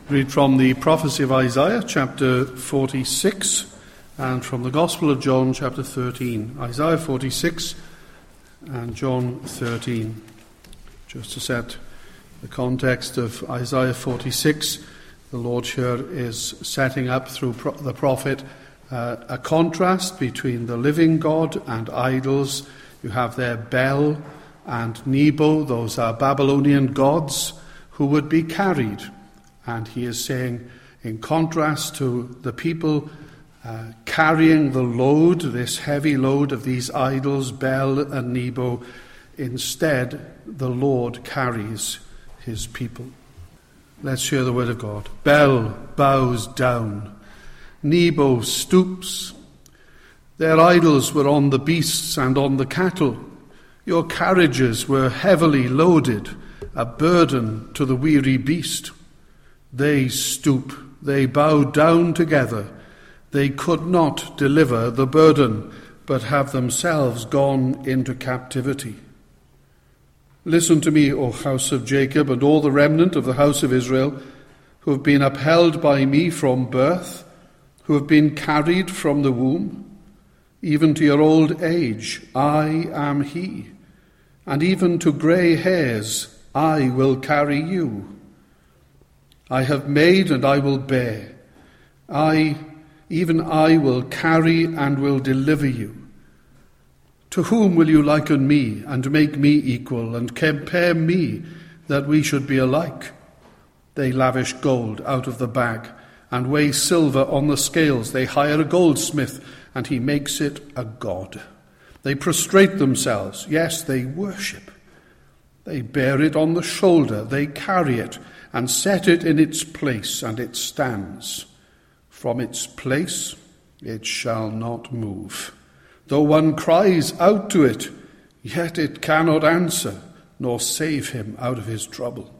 Read from the prophecy of Isaiah, chapter 46, and from the Gospel of John, chapter 13. Isaiah 46 and John 13. Just to set the context of Isaiah 46, the Lord here is setting up through the prophet a contrast between the living God and idols. You have there Bel and Nebo, those are Babylonian gods who would be carried. And he is saying, in contrast to the people carrying the load, this heavy load of these idols, Bel and Nebo, instead the Lord carries his people. Let's hear the word of God. Bel bows down. Nebo stoops. Their idols were on the beasts and on the cattle. Your carriages were heavily loaded, a burden to the weary beast. They stoop, they bow down together. They could not deliver the burden, but have themselves gone into captivity. Listen to me, O house of Jacob, and all the remnant of the house of Israel, who have been upheld by me from birth, who have been carried from the womb. Even to your old age, I am he, and even to grey hairs, I will carry you. I have made and I will bear. Even I will carry and will deliver you. To whom will you liken me and make me equal and compare me that we should be alike? They lavish gold out of the bag and weigh silver on the scales. They hire a goldsmith and he makes it a god. They prostrate themselves. Yes, they worship. They bear it on the shoulder. They carry it and set it in its place, and it stands. From its place it shall not move. Though one cries out to it, yet it cannot answer, nor save him out of his trouble.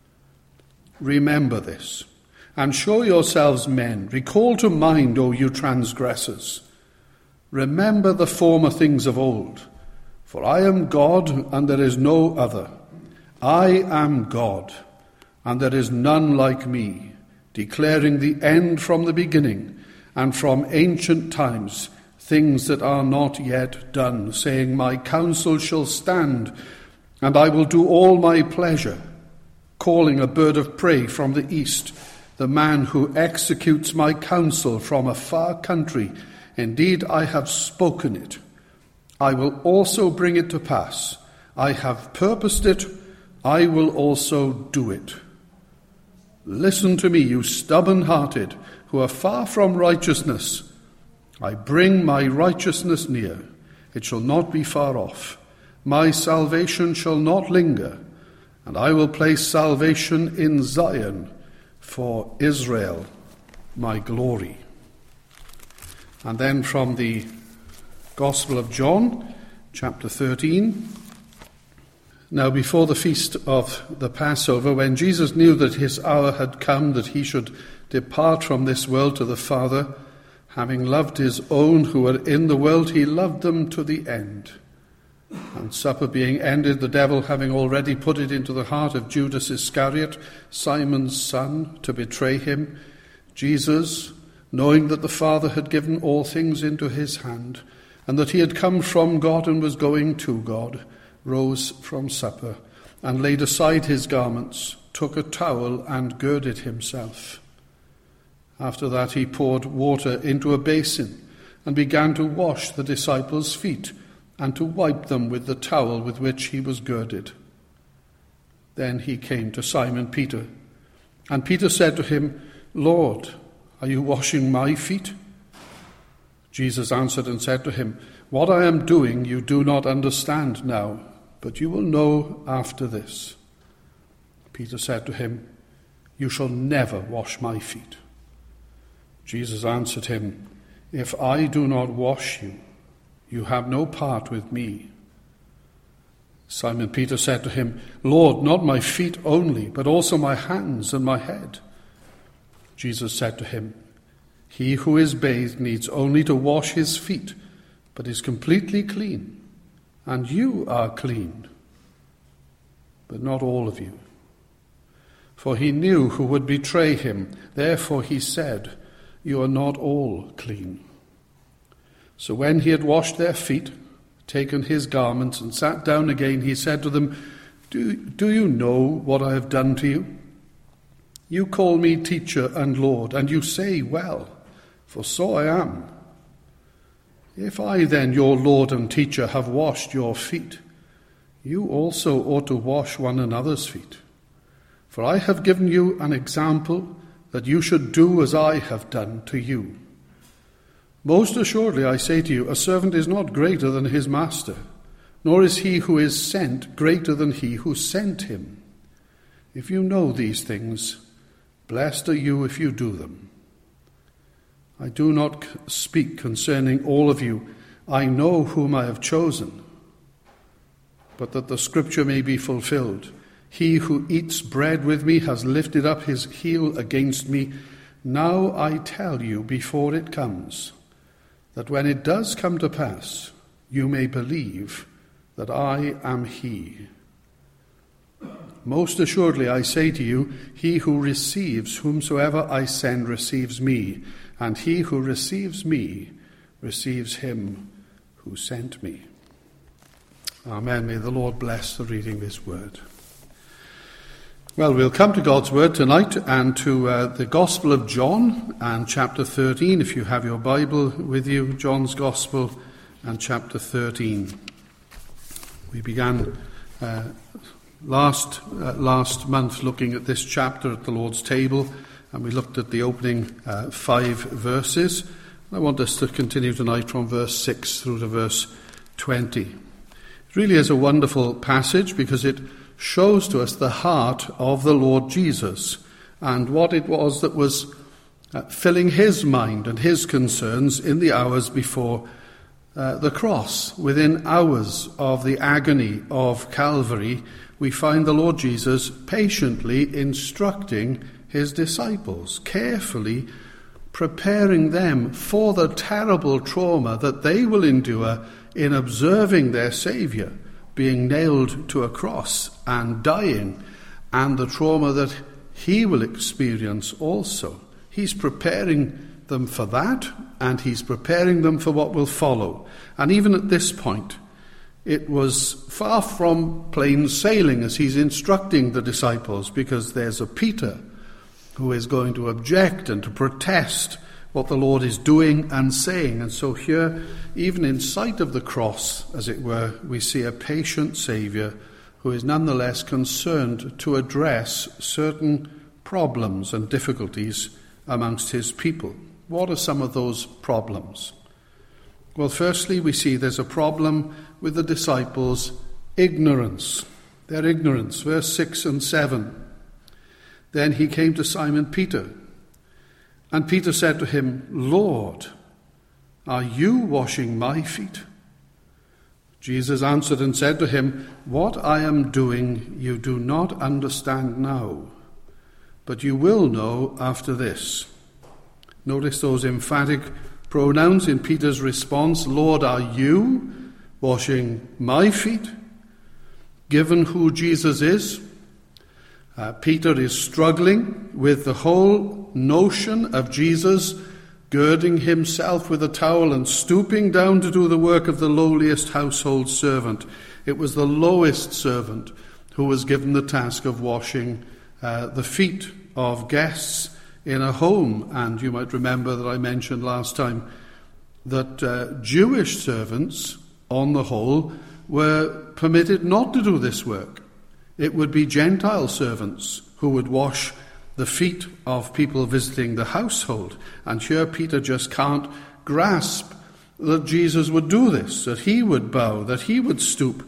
Remember this, and show yourselves men. Recall to mind, O you transgressors. Remember the former things of old. For I am God, and there is no other. I am God, and there is none like me, declaring the end from the beginning, and from ancient times, things that are not yet done, saying, my counsel shall stand, and I will do all my pleasure, calling a bird of prey from the east, the man who executes my counsel from a far country. Indeed, I have spoken it. I will also bring it to pass. I have purposed it. I will also do it. Listen to me, you stubborn-hearted, who are far from righteousness. I bring my righteousness near. It shall not be far off. My salvation shall not linger, and I will place salvation in Zion for Israel, my glory. And then from the Gospel of John, chapter 13. Now before the feast of the Passover, when Jesus knew that his hour had come, that he should depart from this world to the Father, having loved his own who were in the world, he loved them to the end. And supper being ended, the devil having already put it into the heart of Judas Iscariot, Simon's son, to betray him, Jesus, knowing that the Father had given all things into his hand, and that he had come from God and was going to God, rose from supper, and laid aside his garments, took a towel and girded himself. After that he poured water into a basin, and began to wash the disciples' feet, and to wipe them with the towel with which he was girded. Then he came to Simon Peter, and Peter said to him, Lord, are you washing my feet? Jesus answered and said to him, what I am doing you do not understand now, but you will know after this. Peter said to him, you shall never wash my feet. Jesus answered him, if I do not wash you, you have no part with me. Simon Peter said to him, Lord, not my feet only, but also my hands and my head. Jesus said to him, he who is bathed needs only to wash his feet, but is completely clean. And you are clean, but not all of you. for he knew who would betray him. Therefore he said, "You are not all clean." So when he had washed their feet, taken his garments, and sat down again, he said to them, Do you know what I have done to you? You call me teacher and Lord, and you say, well, for so I am. If I then, your Lord and teacher, have washed your feet, you also ought to wash one another's feet. For I have given you an example that you should do as I have done to you. Most assuredly, I say to you, a servant is not greater than his master, nor is he who is sent greater than he who sent him. If you know these things, blessed are you if you do them. I do not speak concerning all of you. I know whom I have chosen, but that the scripture may be fulfilled. He who eats bread with me has lifted up his heel against me. Now I tell you before it comes, that when it does come to pass, you may believe that I am he. Most assuredly I say to you, he who receives whomsoever I send receives me, and he who receives me receives him who sent me. Amen. May the Lord bless the reading of his word. Well, we'll come to God's word tonight and to the Gospel of John and chapter 13. If you have your Bible with you, John's Gospel and chapter 13. We began last month looking at this chapter at the Lord's table, and we looked at the opening 5 verses. I want us to continue tonight from verse 6 through to verse 20. It really is a wonderful passage because it shows to us the heart of the Lord Jesus and what it was that was filling his mind and his concerns in the hours before the cross. Within hours of the agony of Calvary, we find the Lord Jesus patiently instructing his disciples, carefully preparing them for the terrible trauma that they will endure in observing their Saviour being nailed to a cross and dying, and the trauma that he will experience also. He's preparing them for that, and he's preparing them for what will follow. And even at this point, it was far from plain sailing as he's instructing the disciples, because there's a Peter who is going to object and to protest what the Lord is doing and saying. And so here, even in sight of the cross, as it were, we see a patient Saviour who is nonetheless concerned to address certain problems and difficulties amongst his people. What are some of those problems? Well, firstly, we see there's a problem with the disciples' ignorance. Their ignorance, verse 6 and 7. Then he came to Simon Peter, and Peter said to him, Lord, are you washing my feet? Jesus answered and said to him, What I am doing you do not understand now, but you will know after this. Notice those emphatic pronouns in Peter's response. Lord, are you washing my feet? Given who Jesus is, Peter is struggling with the whole notion of Jesus girding himself with a towel and stooping down to do the work of the lowliest household servant. It was the lowest servant who was given the task of washing the feet of guests in a home. And you might remember that I mentioned last time that Jewish servants, on the whole, were permitted not to do this work. It would be Gentile servants who would wash the feet of people visiting the household. And here Peter just can't grasp that Jesus would do this, that he would bow, that he would stoop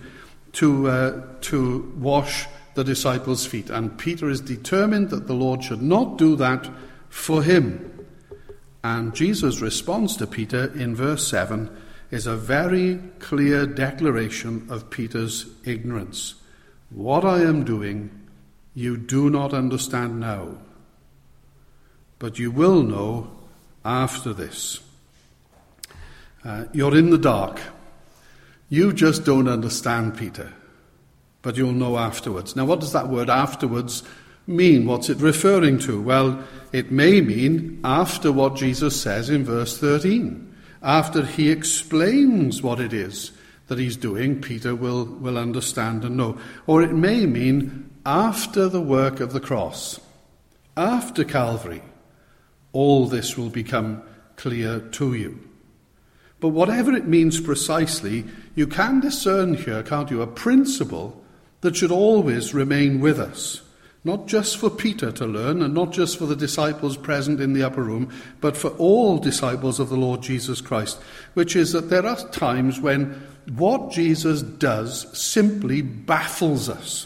to wash the disciples' feet. And Peter is determined that the Lord should not do that for him. And Jesus' response to Peter in verse 7 is a very clear declaration of Peter's ignorance. What I am doing, you do not understand now, but you will know after this. You're in the dark. You just don't understand, Peter, but you'll know afterwards. Now, what does that word afterwards mean? What's it referring to? Well, it may mean after what Jesus says in verse 13. After he explains what it is that he's doing, Peter will understand and know. Or it may mean after the work of the cross, after Calvary, all this will become clear to you. But whatever it means precisely, you can discern here, can't you, a principle that should always remain with us. Not just for Peter to learn, and not just for the disciples present in the upper room, but for all disciples of the Lord Jesus Christ, which is that there are times when what Jesus does simply baffles us.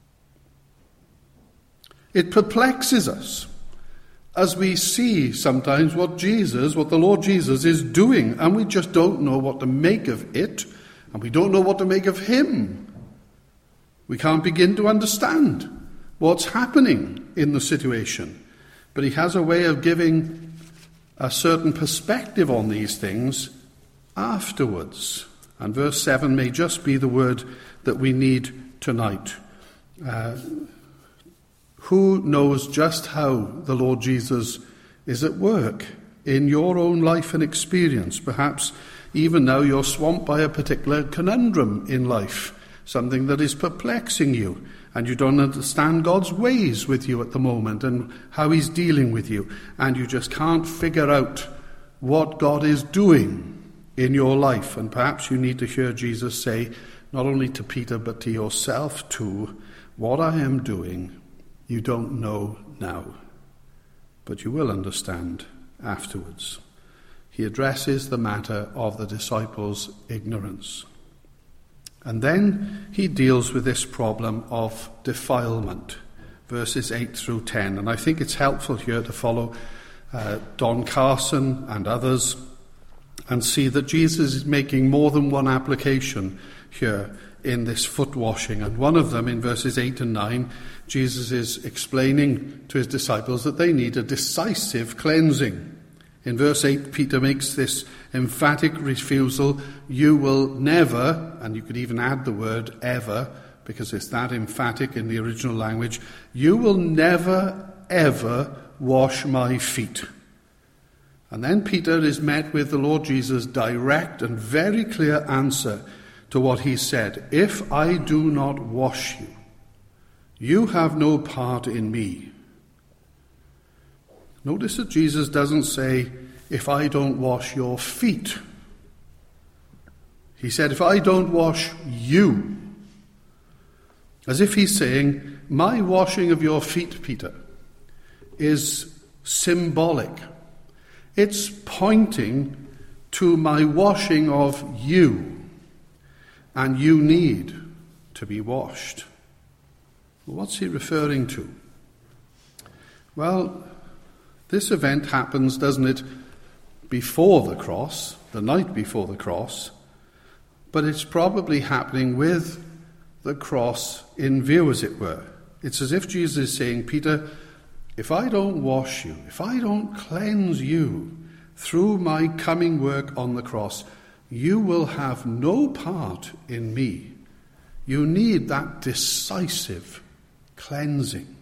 It perplexes us as we see sometimes what the Lord Jesus is doing, and we just don't know what to make of it, and we don't know what to make of him. We can't begin to understand what's happening in the situation. But he has a way of giving a certain perspective on these things afterwards. And verse 7 may just be the word that we need tonight. Who knows just how the Lord Jesus is at work in your own life and experience? Perhaps even now you're swamped by a particular conundrum in life, something that is perplexing you, and you don't understand God's ways with you at the moment and how he's dealing with you, and you just can't figure out what God is doing in your life. And perhaps you need to hear Jesus say, not only to Peter but to yourself too, what I am doing you don't know now, but you will understand afterwards. He addresses the matter of the disciples' ignorance. And then he deals with this problem of defilement, verses 8 through 10. And I think it's helpful here to follow Don Carson and others and see that Jesus is making more than one application here in this foot washing. And one of them, in verses 8 and 9, Jesus is explaining to his disciples that they need a decisive cleansing. In verse 8, Peter makes this emphatic refusal, you will never, and you could even add the word ever, because it's that emphatic in the original language, you will never, ever wash my feet. And then Peter is met with the Lord Jesus' direct and very clear answer to what he said. If I do not wash you, you have no part in me. Notice that Jesus doesn't say, if I don't wash your feet. He said, if I don't wash you. As if he's saying, my washing of your feet, Peter, is symbolic. It's pointing to my washing of you. And you need to be washed. What's he referring to? Well, this event happens, doesn't it, before the cross, the night before the cross, but it's probably happening with the cross in view, as it were. It's as if Jesus is saying, Peter, if I don't wash you, if I don't cleanse you through my coming work on the cross, you will have no part in me. You need that decisive cleansing.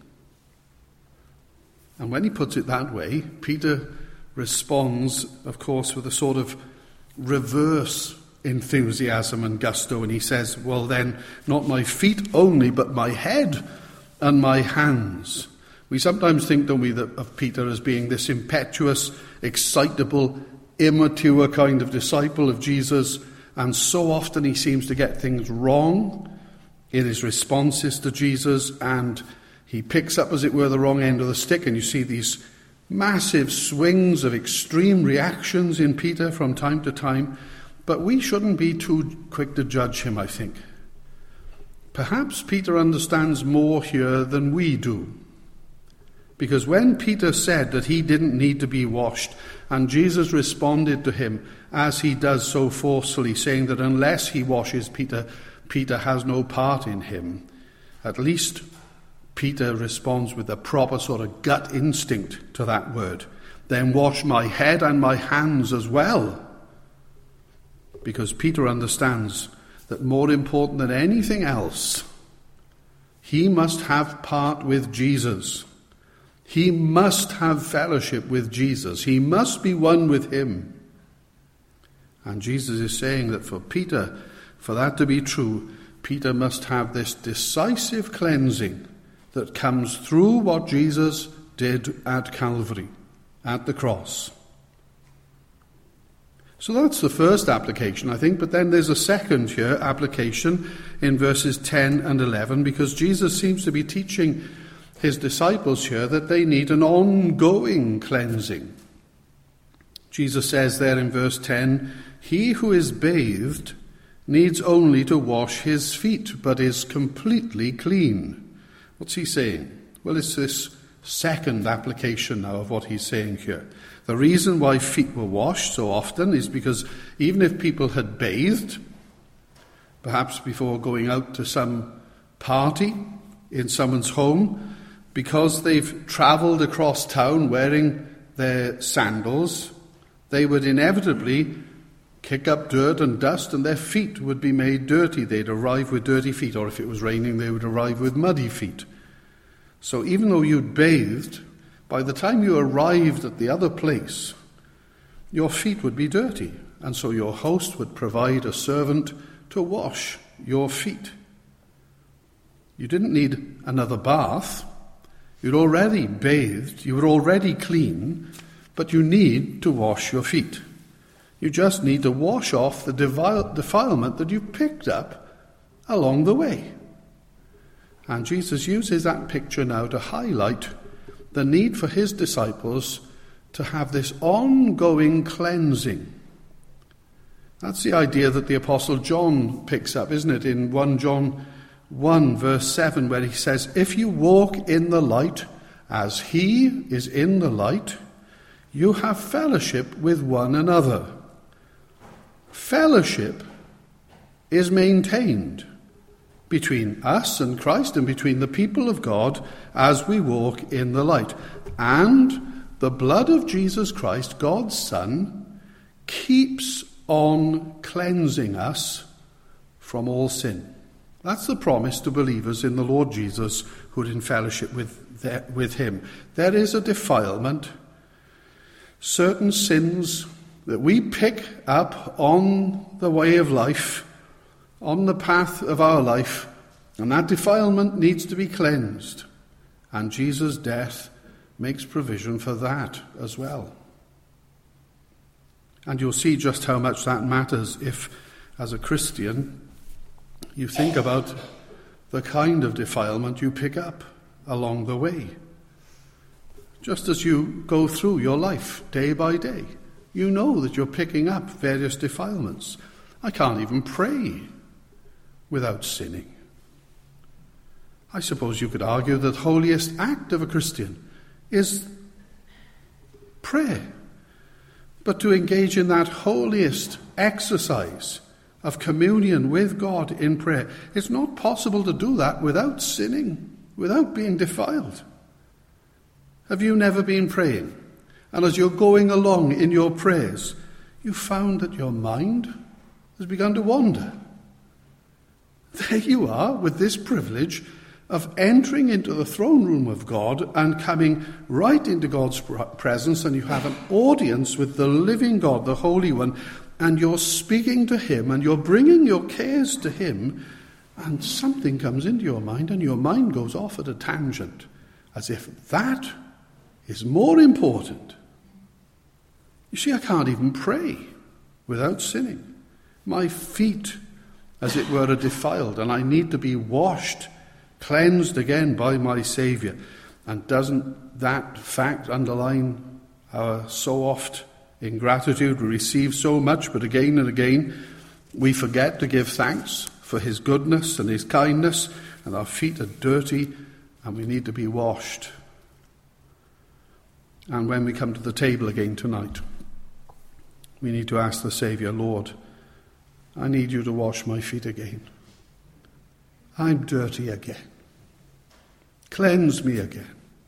And when he puts it that way, Peter responds, of course, with a sort of reverse enthusiasm and gusto, and he says, well then, not my feet only, but my head and my hands. We sometimes think, don't we, of Peter as being this impetuous, excitable, immature kind of disciple of Jesus, and so often he seems to get things wrong in his responses to Jesus, and he picks up, as it were, the wrong end of the stick, and you see these massive swings of extreme reactions in Peter from time to time. But we shouldn't be too quick to judge him, I think. Perhaps Peter understands more here than we do. Because when Peter said that he didn't need to be washed, and Jesus responded to him as he does so forcefully, saying that unless he washes Peter, Peter has no part in him, at least Peter responds with a proper sort of gut instinct to that word. Then wash my head and my hands as well. Because Peter understands that more important than anything else He must have part with Jesus. He must have fellowship with Jesus. He must be one with him. And Jesus is saying that for Peter, for that to be true, Peter must have this decisive cleansing that comes through what Jesus did at Calvary, at the cross. So that's the first application, I think, but then there's a second here application in verses 10 and 11, because Jesus seems to be teaching his disciples here that they need an ongoing cleansing. Jesus says there in verse 10, "He who is bathed needs only to wash his feet, but is completely clean." What's he saying? Well, it's this second application now of what he's saying here. The reason why feet were washed so often is because even if people had bathed, perhaps before going out to some party in someone's home, because they've travelled across town wearing their sandals, they would inevitably kick up dirt and dust, and their feet would be made dirty. They'd arrive with dirty feet, or if it was raining, they would arrive with muddy feet. So even though you'd bathed, by the time you arrived at the other place, your feet would be dirty, and so your host would provide a servant to wash your feet. You didn't need another bath. You'd already bathed, you were already clean, but you need to wash your feet. You just need to wash off the defilement that you've picked up along the way. And Jesus uses that picture now to highlight the need for his disciples to have this ongoing cleansing. That's the idea that the Apostle John picks up, isn't it, in 1 John 1 verse 7, where he says, "If you walk in the light as he is in the light, you have fellowship with one another." Fellowship is maintained between us and Christ and between the people of God as we walk in the light. And the blood of Jesus Christ, God's Son, keeps on cleansing us from all sin. That's the promise to believers in the Lord Jesus who are in fellowship with him. There is a defilement, certain sins that we pick up on the way of life, on the path of our life, and that defilement needs to be cleansed. And Jesus' death makes provision for that as well. And you'll see just how much that matters if, as a Christian, you think about the kind of defilement you pick up along the way. Just as you go through your life day by day, you know that you're picking up various defilements. I can't even pray without sinning. I suppose you could argue that the holiest act of a Christian is prayer. But to engage in that holiest exercise of communion with God in prayer, it's not possible to do that without sinning, without being defiled. Have you never been praying? And as you're going along in your prayers, you found that your mind has begun to wander. There you are with this privilege of entering into the throne room of God and coming right into God's presence, and you have an audience with the living God, the Holy One, and you're speaking to him and you're bringing your cares to him, and something comes into your mind and your mind goes off at a tangent as if that is more important. You see, I can't even pray without sinning. My feet, as it were, are defiled, and I need to be washed, cleansed again by my Saviour. And doesn't that fact underline our so oft ingratitude? We receive so much, but again and again we forget to give thanks for his goodness and his kindness, and our feet are dirty and we need to be washed. And when we come to the table again tonight, we need to ask the Saviour, Lord, I need you to wash my feet again. I'm dirty again. Cleanse me again.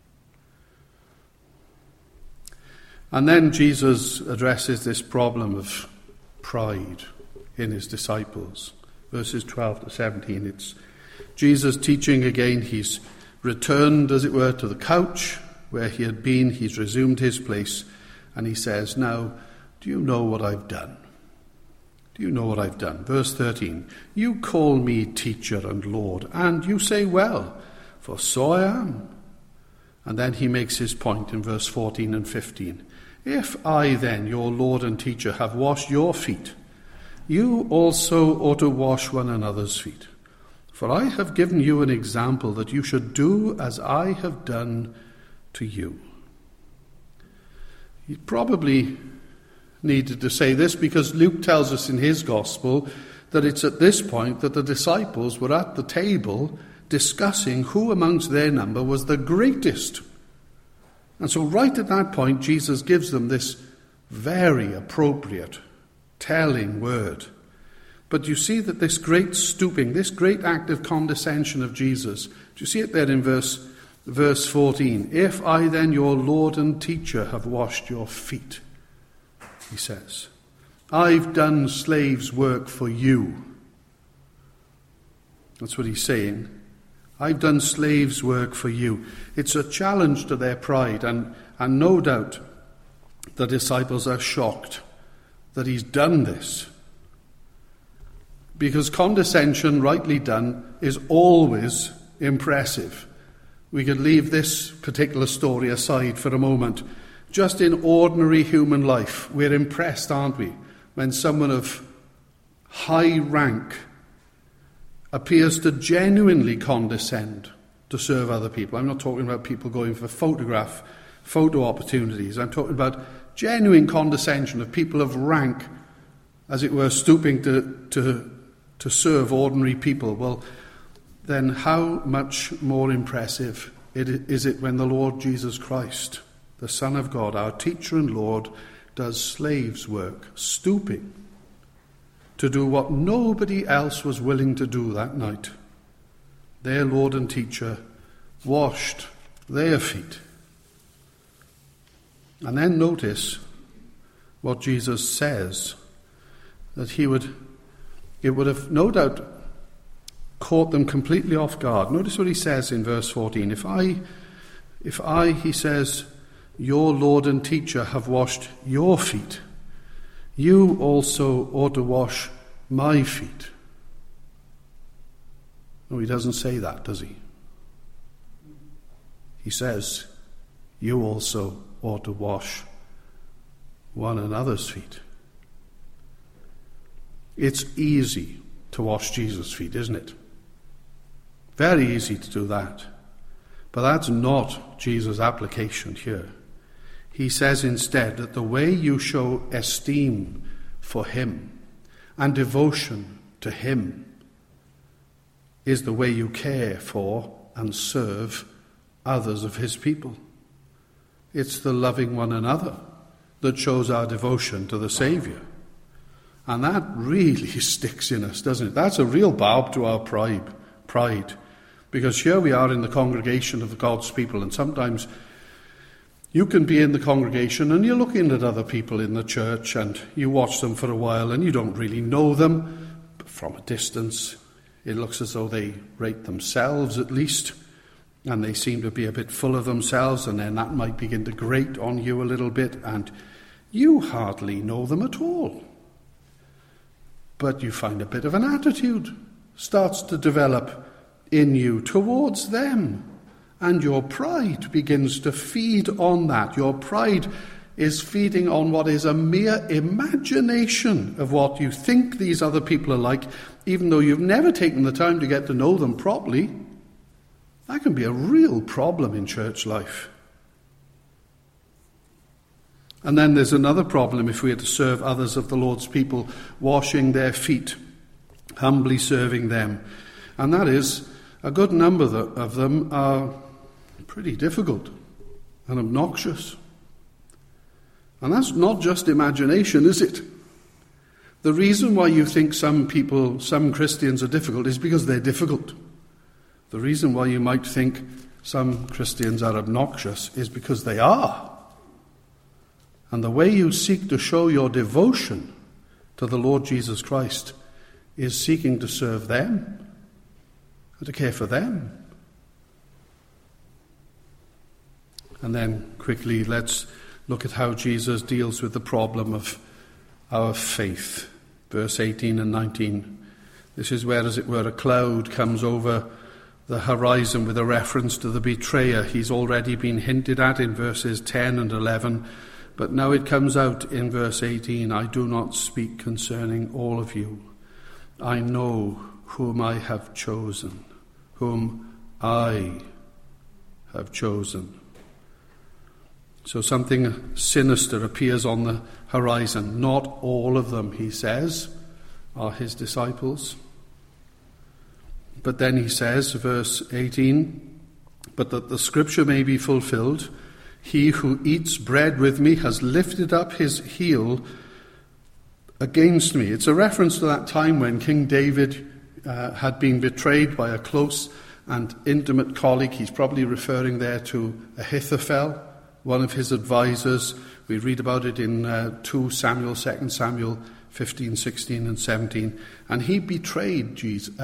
And then Jesus addresses this problem of pride in his disciples. Verses 12 to 17, Jesus teaching again, he's returned, as it were, to the couch where he had been. He's resumed his place, and he says, now, do you know what I've done? Do you know what I've done? Verse 13, you call me teacher and Lord, and you say, well, for so I am. And then he makes his point in verse 14 and 15. If I then, your Lord and teacher, have washed your feet, you also ought to wash one another's feet. For I have given you an example that you should do as I have done to you. He probably needed to say this because Luke tells us in his gospel that it's at this point that the disciples were at the table discussing who amongst their number was the greatest. And so right at that point, Jesus gives them this very appropriate, telling word. But you see that this great stooping, this great act of condescension of Jesus, do you see it there in verse 14? If I then, your Lord and teacher, have washed your feet, he says, I've done slave's work for you. That's what he's saying. I've done slave's work for you. It's a challenge to their pride, and no doubt the disciples are shocked that he's done this. Because condescension, rightly done, is always impressive. We could leave this particular story aside for a moment. Just in ordinary human life, we're impressed, aren't we, when someone of high rank appears to genuinely condescend to serve other people. I'm not talking about people going for photo opportunities. I'm talking about genuine condescension of people of rank, as it were, stooping to serve ordinary people. Well, then how much more impressive is it when the Lord Jesus Christ, the Son of God, our teacher and Lord, does slave's work, stooping to do what nobody else was willing to do that night. Their Lord and teacher washed their feet. And then notice what Jesus says, that it would have no doubt caught them completely off guard. Notice what he says in verse 14. If I, he says, your Lord and teacher have washed your feet, you also ought to wash my feet. No, he doesn't say that, does he? He says, you also ought to wash one another's feet. It's easy to wash Jesus' feet, isn't it? Very easy to do that. But that's not Jesus' application here. He says instead that the way you show esteem for him and devotion to him is the way you care for and serve others of his people. It's the loving one another that shows our devotion to the Saviour. And that really sticks in us, doesn't it? That's a real barb to our pride. Because here we are in the congregation of God's people, and sometimes you can be in the congregation and you're looking at other people in the church and you watch them for a while and you don't really know them. But from a distance, it looks as though they rate themselves at least, and they seem to be a bit full of themselves, and then that might begin to grate on you a little bit, and you hardly know them at all. But you find a bit of an attitude starts to develop in you towards them, and your pride begins to feed on that. Your pride is feeding on what is a mere imagination of what you think these other people are like, even though you've never taken the time to get to know them properly. That can be a real problem in church life. And then there's another problem if we are to serve others of the Lord's people, washing their feet, humbly serving them. And that is, a good number of them are pretty difficult and obnoxious. And that's not just imagination, is it? The reason why you think some Christians are difficult is because they're difficult. The reason why you might think some Christians are obnoxious is because they are. And the way you seek to show your devotion to the Lord Jesus Christ is seeking to serve them and to care for them. And then quickly let's look at how Jesus deals with the problem of our faith. Verse 18 and 19. This is where, as it were, a cloud comes over the horizon with a reference to the betrayer. He's already been hinted at in verses 10 and 11, but now it comes out in verse 18. I do not speak concerning all of you. I know whom I have chosen, whom I have chosen. So something sinister appears on the horizon. Not all of them, he says, are his disciples. But then he says, verse 18, but that the scripture may be fulfilled, he who eats bread with me has lifted up his heel against me. It's a reference to that time when King David had been betrayed by a close and intimate colleague. He's probably referring there to Ahithophel, one of his advisors. We read about it in 2 Samuel, 2 Samuel 15, 16 and 17. And he betrayed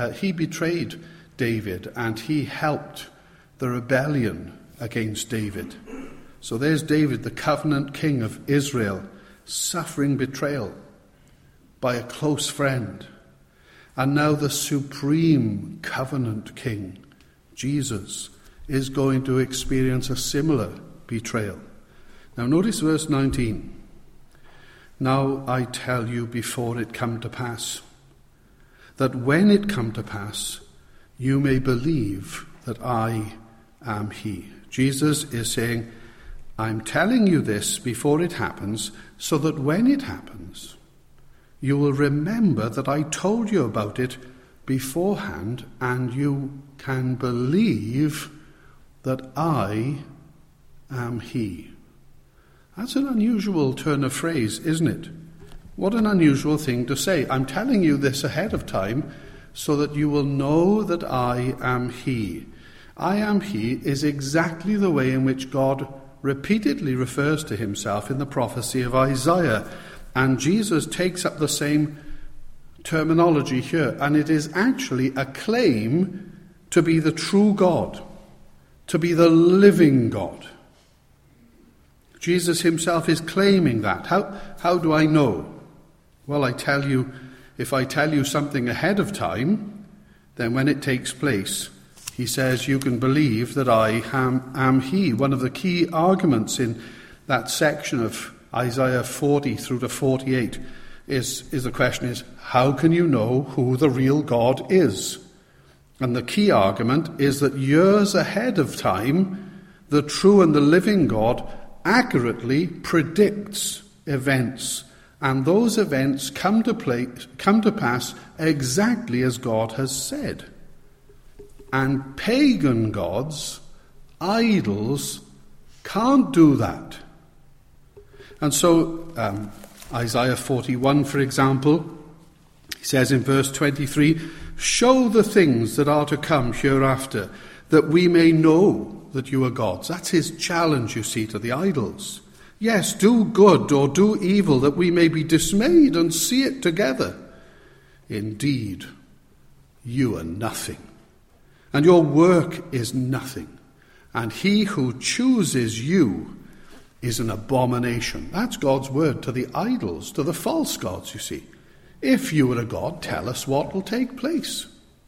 David, and he helped the rebellion against David. So there's David, the covenant king of Israel, suffering betrayal by a close friend. And now the supreme covenant king, Jesus, is going to experience a similar betrayal. Now notice verse 19. Now I tell you before it come to pass, that when it come to pass, you may believe that I am he. Jesus is saying, I'm telling you this before it happens, so that when it happens, you will remember that I told you about it beforehand, and you can believe that I am he. That's an unusual turn of phrase, isn't it? What an unusual thing to say. I'm telling you this ahead of time so that you will know that I am he. I am he is exactly the way in which God repeatedly refers to himself in the prophecy of Isaiah. And Jesus takes up the same terminology here. And it is actually a claim to be the true God, to be the living God. Jesus himself is claiming that. How do I know? Well, I tell you, if I tell you something ahead of time, then when it takes place, he says you can believe that I am he. One of the key arguments in that section of Isaiah 40 through to 48 is the question is, how can you know who the real God is? And the key argument is that years ahead of time, the true and the living God accurately predicts events, and those events come to pass exactly as God has said. And pagan gods, idols, can't do that. And so Isaiah 41, for example, he says in verse 23, show the things that are to come hereafter, that we may know that you are gods. That's his challenge, you see, to the idols. Yes, do good or do evil, that we may be dismayed and see it together. Indeed, you are nothing, and your work is nothing, and he who chooses you is an abomination. That's God's word to the idols, to the false gods, you see. If you are a god, tell us what will take place.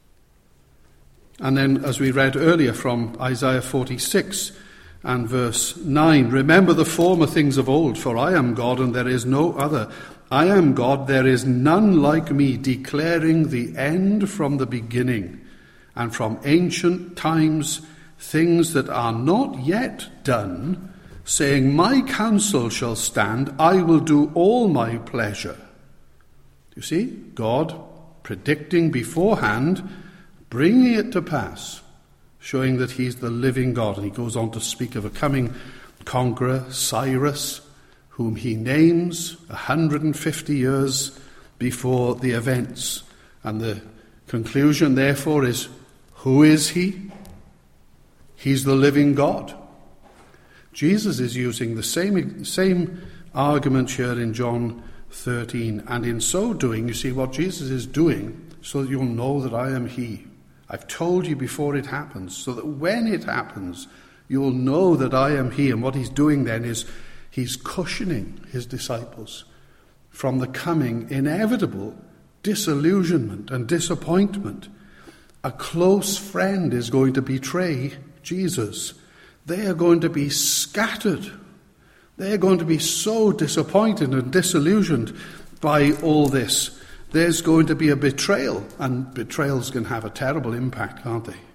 And then, as we read earlier from Isaiah 46 and verse 9, remember the former things of old, for I am God and there is no other. I am God, there is none like me, declaring the end from the beginning, and from ancient times things that are not yet done, saying, my counsel shall stand, I will do all my pleasure. You see, God predicting beforehand, bringing it to pass, showing that he's the living God. And he goes on to speak of a coming conqueror, Cyrus, whom he names 150 years before the events. And the conclusion, therefore, is, who is he? He's the living God. Jesus is using the same argument here in John 13. And in so doing, you see what Jesus is doing, so that you'll know that I am he. I've told you before it happens, so that when it happens, you'll know that I am he. And what he's doing then is he's cushioning his disciples from the coming inevitable disillusionment and disappointment. A close friend is going to betray Jesus. They are going to be scattered. They are going to be so disappointed and disillusioned by all this. There's going to be a betrayal, and betrayals can have a terrible impact, can't they?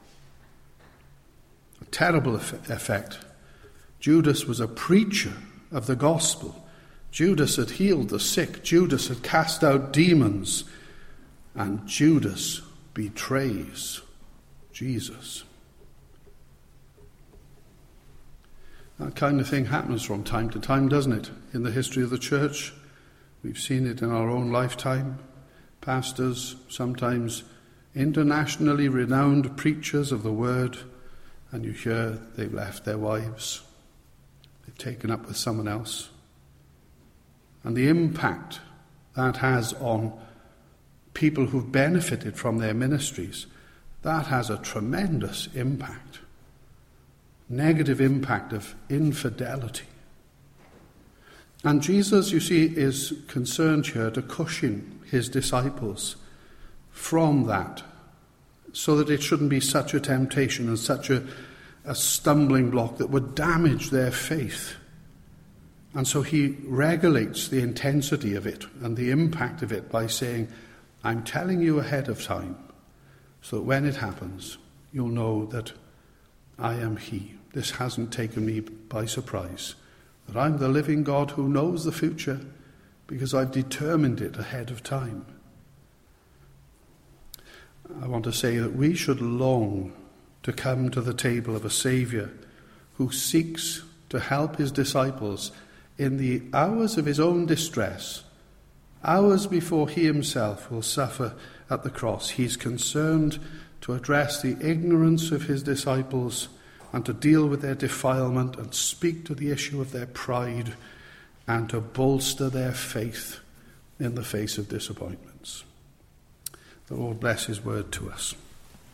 A terrible effect. Judas was a preacher of the gospel. Judas had healed the sick. Judas had cast out demons. And Judas betrays Jesus. That kind of thing happens from time to time, doesn't it, in the history of the church? We've seen it in our own lifetime. Pastors, sometimes internationally renowned preachers of the word, and you hear they've left their wives. They've taken up with someone else. And the impact that has on people who've benefited from their ministries, that has a tremendous impact. Negative impact of infidelity. And Jesus, you see, is concerned here to cushion his disciples from that, so that it shouldn't be such a temptation and such a stumbling block that would damage their faith. And so he regulates the intensity of it and the impact of it by saying, I'm telling you ahead of time, so that when it happens, you'll know that I am he. This hasn't taken me by surprise, that I'm the living God who knows the future because I've determined it ahead of time. I want to say that we should long to come to the table of a Saviour who seeks to help his disciples in the hours of his own distress, hours before he himself will suffer at the cross. He's concerned to address the ignorance of his disciples and to deal with their defilement and speak to the issue of their pride and to bolster their faith in the face of disappointments. The Lord bless his word to us.